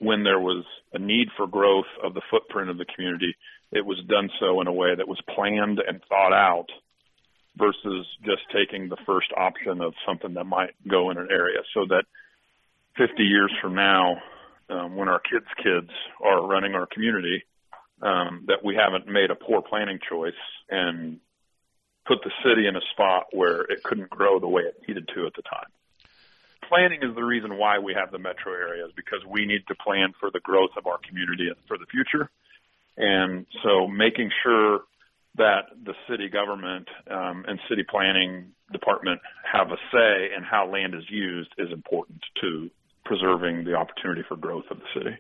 when there was a need for growth of the footprint of the community, it was done so in a way that was planned and thought out versus just taking the first option of something that might go in an area, so that 50 years from now, when our kids are running our community, that we haven't made a poor planning choice and put the city in a spot where it couldn't grow the way it needed to at the time. Planning is the reason why we have the metro areas, because we need to plan for the growth of our community for the future. And so making sure that the city government and city planning department have a say in how land is used is important to preserving the opportunity for growth of the city.